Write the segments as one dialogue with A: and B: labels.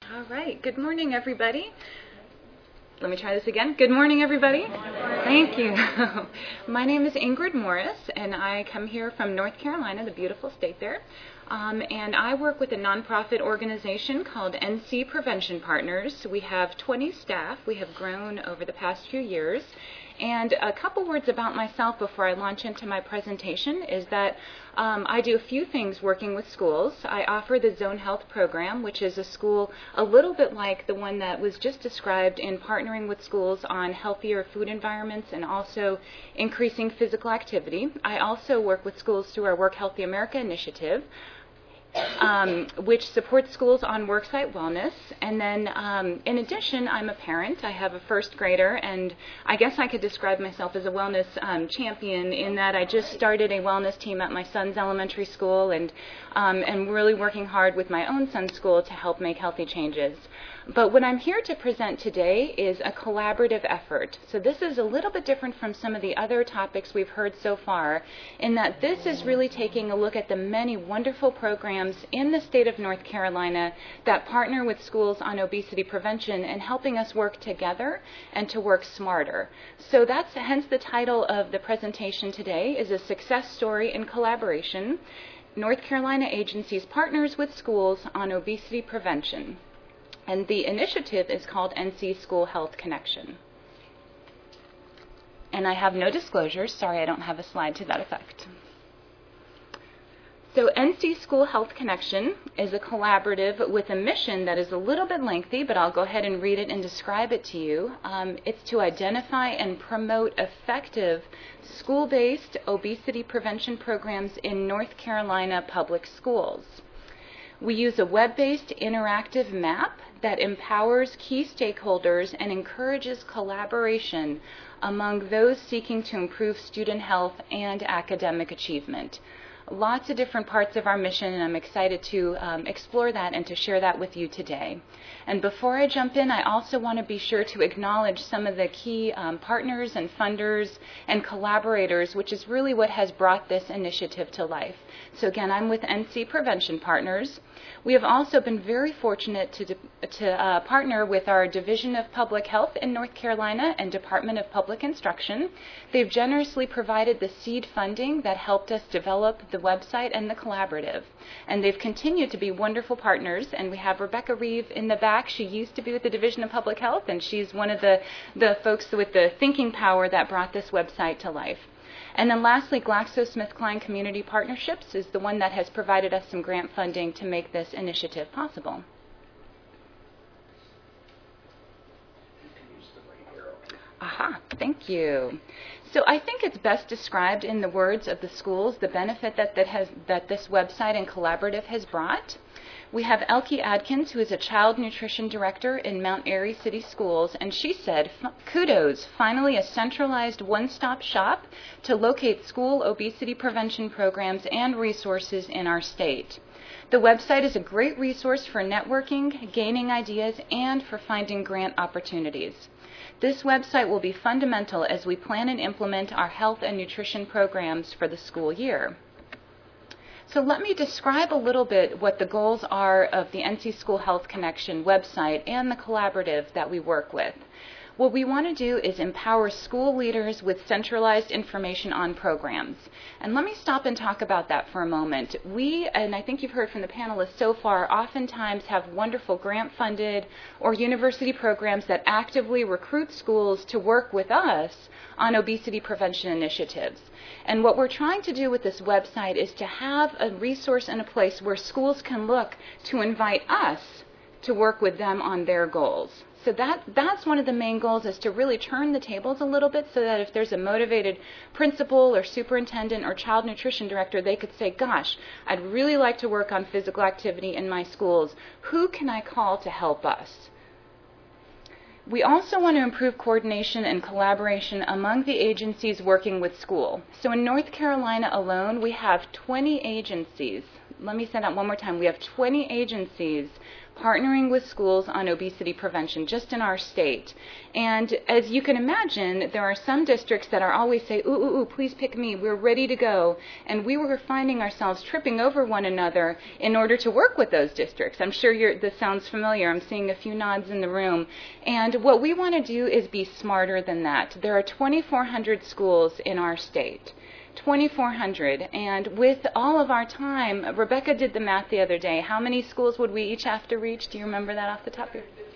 A: All right. Good morning, everybody. Let me try this again. Good morning, everybody. Thank you. My name is Ingrid Morris, and I come here from North Carolina, the beautiful state there. And I work with a nonprofit organization called NC Prevention Partners. We have 20 staff. We have grown over the past few years. And a couple words about myself before I launch into my presentation is that I do a few things working with schools. I offer the Zone Health program, which is a school a little bit like the one that was just described in partnering with schools on healthier food environments and also increasing physical activity. I also work with schools through our Work Healthy America initiative, which supports schools on worksite wellness. And then in addition, I'm a parent. I have a first grader, and I guess I could describe myself as a wellness champion in that I just started a wellness team at my son's elementary school and really working hard with my own son's school to help make healthy changes. But what I'm here to present today is a collaborative effort. So this is a little bit different from some of the other topics we've heard so far, in that this is really taking a look at the many wonderful programs in the state of North Carolina that partner with schools on obesity prevention and helping us work together and to work smarter. So that's hence the title of the presentation today is a success story in collaboration. North Carolina agencies partners with schools on obesity prevention. And the initiative is called NC School Health Connection. And I have no disclosures. Sorry, I don't have a slide to that effect. So NC School Health Connection is a collaborative with a mission that is a little bit lengthy, but I'll go ahead and read it and describe it to you. It's to identify and promote effective school-based obesity prevention programs in North Carolina public schools. We use a web-based interactive map that empowers key stakeholders and encourages collaboration among those seeking to improve student health and academic achievement. Lots of different parts of our mission, and I'm excited to explore that and to share that with you today. And before I jump in, I also want to be sure to acknowledge some of the key partners and funders and collaborators, which is really what has brought this initiative to life. So again, I'm with NC Prevention Partners. We have also been very fortunate to partner with our Division of Public Health in North Carolina and Department of Public Instruction. They've generously provided the seed funding that helped us develop the website and the collaborative. And they've continued to be wonderful partners. And we have Rebecca Reeve in the back. She used to be with the Division of Public Health, and she's one of the folks with the thinking power that brought this website to life. And then lastly, GlaxoSmithKline Community Partnerships is the one that has provided us some grant funding to make this initiative possible. Aha, thank you. So I think it's best described in the words of the schools, the benefit that this website and collaborative has brought. We have Elke Adkins, who is a child nutrition director in Mount Airy City Schools, and she said, kudos, finally a centralized one-stop shop to locate school obesity prevention programs and resources in our state. The website is a great resource for networking, gaining ideas, and for finding grant opportunities. This website will be fundamental as we plan and implement our health and nutrition programs for the school year. So let me describe a little bit what the goals are of the NC School Health Connection website and the collaborative that we work with. What we want to do is empower school leaders with centralized information on programs. And let me stop and talk about that for a moment. We, and I think you've heard from the panelists so far, oftentimes have wonderful grant-funded or university programs that actively recruit schools to work with us on obesity prevention initiatives. And what we're trying to do with this website is to have a resource and a place where schools can look to invite us to work with them on their goals. So that's one of the main goals, is to really turn the tables a little bit so that if there's a motivated principal or superintendent or child nutrition director, they could say, gosh, I'd really like to work on physical activity in my schools. Who can I call to help us? We also want to improve coordination and collaboration among the agencies working with school. So in North Carolina alone, we have 20 agencies. Let me say that one more time. We have 20 agencies partnering with schools on obesity prevention just in our state. And as you can imagine, there are some districts that are always say, ooh, ooh, ooh, please pick me, we're ready to go. And we were finding ourselves tripping over one another in order to work with those districts. I'm sure this sounds familiar. I'm seeing a few nods in the room. And what we want to do is be smarter than that. There are 2,400 schools in our state. 2,400, and with all of our time, Rebecca did the math the other day. How many schools would we each have to reach? Do you remember that off the top of your head?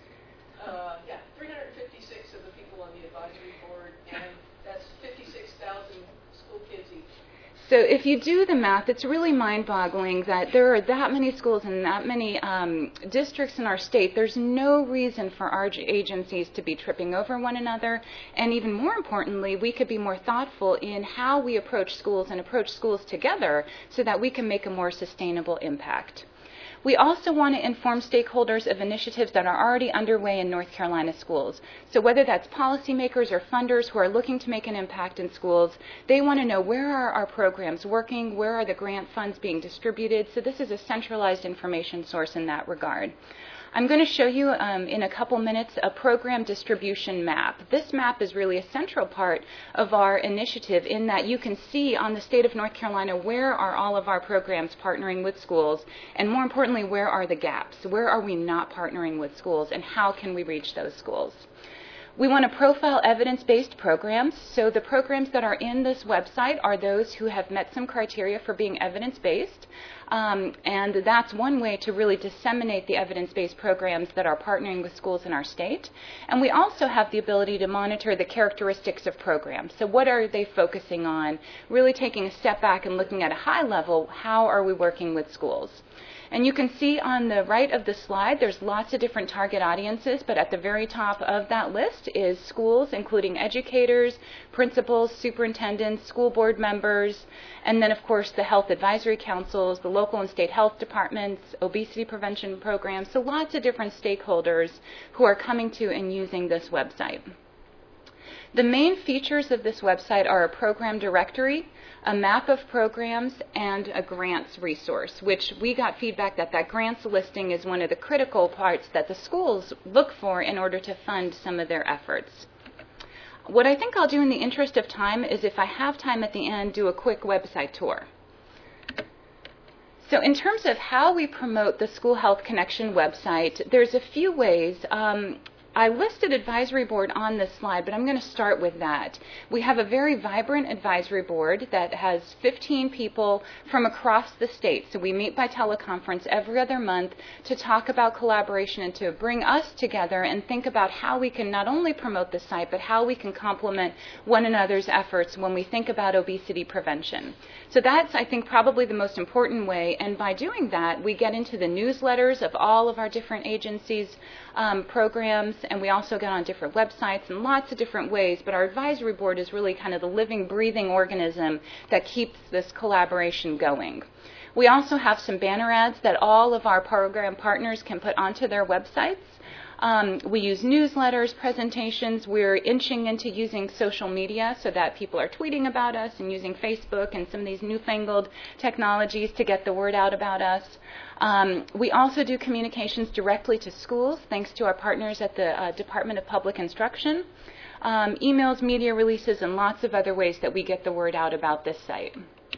B: 356 of the people on the advisory board, and that's 56,000 school kids each.
A: So if you do the math, it's really mind-boggling that there are that many schools and that many districts in our state. There's no reason for our agencies to be tripping over one another. And even more importantly, we could be more thoughtful in how we approach schools and approach schools together so that we can make a more sustainable impact. We also want to inform stakeholders of initiatives that are already underway in North Carolina schools. So whether that's policymakers or funders who are looking to make an impact in schools, they want to know where are our programs working, where are the grant funds being distributed. So this is a centralized information source in that regard. I'm going to show you in a couple minutes a program distribution map. This map is really a central part of our initiative in that you can see on the state of North Carolina where are all of our programs partnering with schools, and more importantly, where are the gaps? Where are we not partnering with schools, and how can we reach those schools? We want to profile evidence-based programs. So the programs that are in this website are those who have met some criteria for being evidence-based. And that's one way to really disseminate the evidence-based programs that are partnering with schools in our state. And we also have the ability to monitor the characteristics of programs. So what are they focusing on? Really taking a step back and looking at a high level, how are we working with schools? And you can see on the right of the slide, there's lots of different target audiences, but at the very top of that list is schools, including educators, principals, superintendents, school board members, and then, of course, the health advisory councils, the local and state health departments, obesity prevention programs, so lots of different stakeholders who are coming to and using this website. The main features of this website are a program directory, a map of programs, and a grants resource, which we got feedback that that grants listing is one of the critical parts that the schools look for in order to fund some of their efforts. What I think I'll do in the interest of time is, if I have time at the end, do a quick website tour. So in terms of how we promote the School Health Connection website, there's a few ways. I listed advisory board on this slide, but I'm going to start with that. We have a very vibrant advisory board that has 15 people from across the state. So we meet by teleconference every other month to talk about collaboration and to bring us together and think about how we can not only promote the site, but how we can complement one another's efforts when we think about obesity prevention. So that's, I think, probably the most important way. And by doing that, we get into the newsletters of all of our different agencies' programs, and we also get on different websites in lots of different ways, but our advisory board is really kind of the living, breathing organism that keeps this collaboration going. We also have some banner ads that all of our program partners can put onto their websites. We use newsletters, presentations. We're inching into using social media so that people are tweeting about us and using Facebook and some of these newfangled technologies to get the word out about us. We also do communications directly to schools, thanks to our partners at the Department of Public Instruction, emails, media releases, and lots of other ways that we get the word out about this site.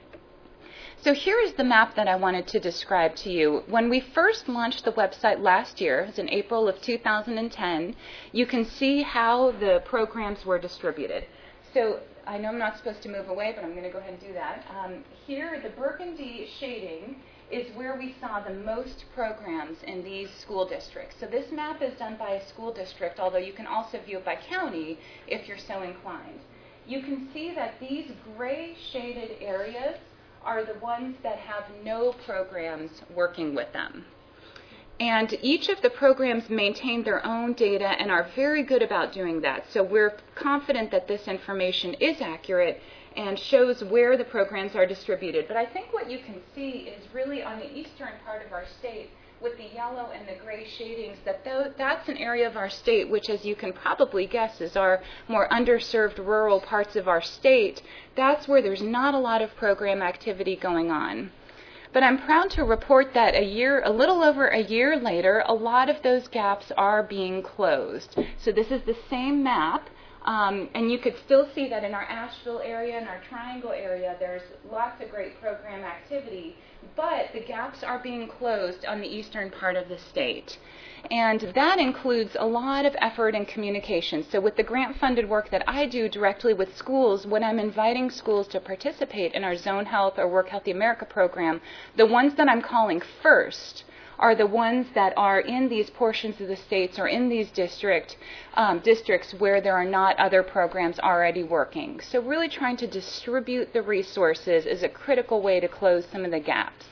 A: So here is the map that I wanted to describe to you. When we first launched the website last year, it was in April of 2010, you can see how the programs were distributed. So I know I'm not supposed to move away, but I'm going to go ahead and do that. Here, the burgundy shading is where we saw the most programs in these school districts. So this map is done by a school district, although you can also view it by county if you're so inclined. You can see that these gray shaded areas are the ones that have no programs working with them. And each of the programs maintain their own data and are very good about doing that. So we're confident that this information is accurate and shows where the programs are distributed. But I think what you can see is really on the eastern part of our state with the yellow and the gray shadings, that's an area of our state which, as you can probably guess, is our more underserved rural parts of our state. That's where there's not a lot of program activity going on. But I'm proud to report that a little over a year later, a lot of those gaps are being closed. So this is the same map. And you could still see that in our Asheville area and our Triangle area, there's lots of great program activity, but the gaps are being closed on the eastern part of the state. And that includes a lot of effort and communication. So with the grant-funded work that I do directly with schools, when I'm inviting schools to participate in our Zone Health or Work Healthy America program, the ones that I'm calling first are the ones that are in these portions of the states or in these districts where there are not other programs already working. So really trying to distribute the resources is a critical way to close some of the gaps.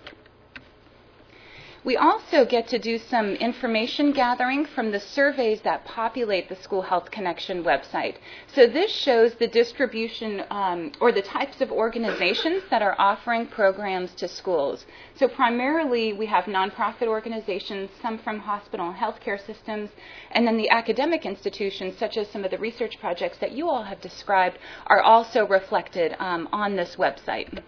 A: We also get to do some information gathering from the surveys that populate the School Health Connection website. So this shows the distribution or the types of organizations that are offering programs to schools. So primarily we have nonprofit organizations, some from hospital and healthcare systems, and then the academic institutions, such as some of the research projects that you all have described, are also reflected on this website.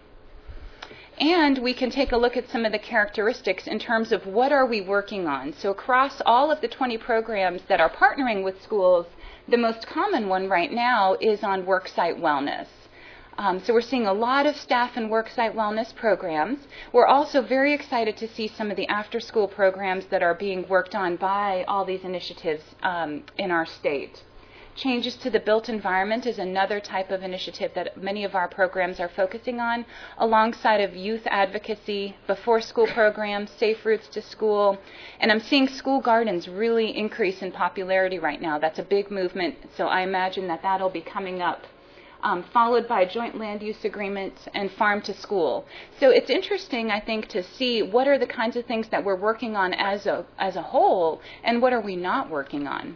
A: And we can take a look at some of the characteristics in terms of what are we working on. So across all of the 20 programs that are partnering with schools, the most common one right now is on worksite wellness. So we're seeing a lot of staff and worksite wellness programs. We're also very excited to see some of the after-school programs that are being worked on by all these initiatives in our state. Changes to the built environment is another type of initiative that many of our programs are focusing on, alongside of youth advocacy, before-school programs, safe routes to school. And I'm seeing school gardens really increase in popularity right now. That's a big movement, so I imagine that that'll be coming up, followed by joint land use agreements and farm to school. So it's interesting, I think, to see what are the kinds of things that we're working on as a whole, and what are we not working on.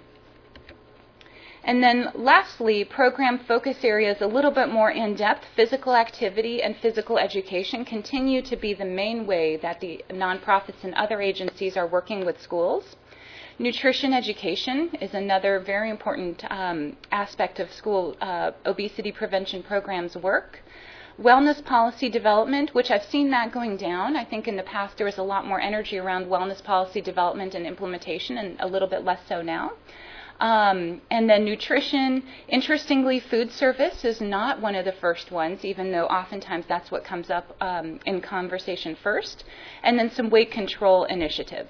A: And then lastly, program focus areas a little bit more in-depth. Physical activity and physical education continue to be the main way that the nonprofits and other agencies are working with schools. Nutrition education is another very important aspect of school obesity prevention programs' work. Wellness policy development, which I've seen that going down. I think in the past there was a lot more energy around wellness policy development and implementation, and a little bit less so now. And then nutrition. Interestingly, food service is not one of the first ones, even though oftentimes that's what comes up in conversation first. And then some weight control initiatives.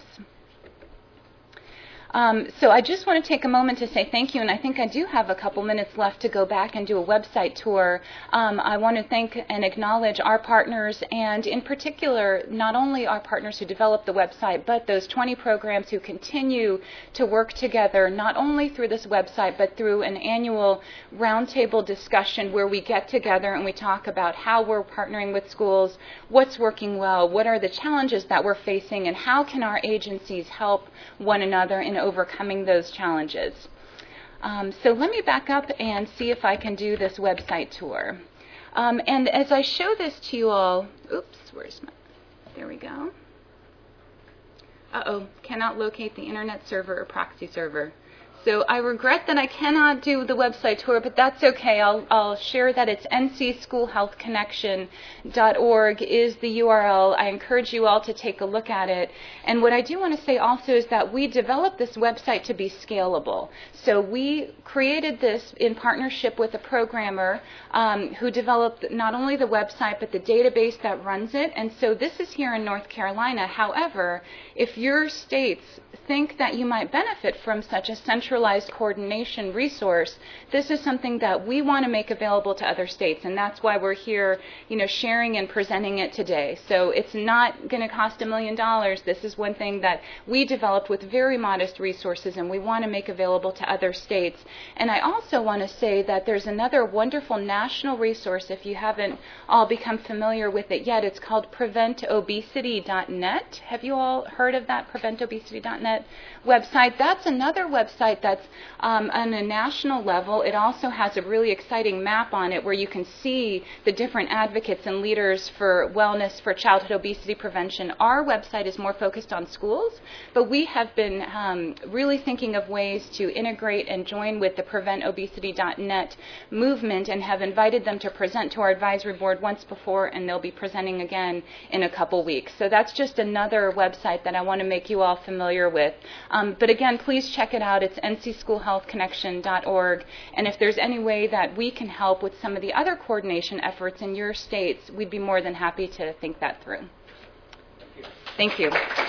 A: So I just want to take a moment to say thank you, and I think I do have a couple minutes left to go back and do a website tour. I want to thank and acknowledge our partners, and in particular, not only our partners who developed the website, but those 20 programs who continue to work together, not only through this website, but through an annual roundtable discussion where we get together and we talk about how we're partnering with schools, what's working well, what are the challenges that we're facing, and how can our agencies help one another in overcoming those challenges. So let me back up and see if I can do this website tour. And as I show this to you all, there we go. Cannot locate the internet server or proxy server. So I regret that I cannot do the website tour, but that's okay. I'll share that it's ncschoolhealthconnection.org is the URL. I encourage you all to take a look at it. And what I do want to say also is that we developed this website to be scalable. So we created this in partnership with a programmer who developed not only the website, but the database that runs it. And so this is here in North Carolina. However, if your states think that you might benefit from such a centralized coordination resource, this is something that we want to make available to other states, and that's why we're here, sharing and presenting it today. So it's not going to cost $1 million. This is one thing that we developed with very modest resources, and we want to make available to other states. And I also want to say that there's another wonderful national resource, if you haven't all become familiar with it yet. It's called preventobesity.net. Have you all heard of that, preventobesity.net website? That's another website that's on a national level. It also has a really exciting map on it where you can see the different advocates and leaders for wellness, for childhood obesity prevention. Our website is more focused on schools, but we have been really thinking of ways to integrate and join with the PreventObesity.net movement and have invited them to present to our advisory board once before, and they'll be presenting again in a couple weeks. So that's just another website that I want to make you all familiar with. But again, please check it out. It's ncschoolhealthconnection.org. And if there's any way that we can help with some of the other coordination efforts in your states, we'd be more than happy to think that through. Thank you.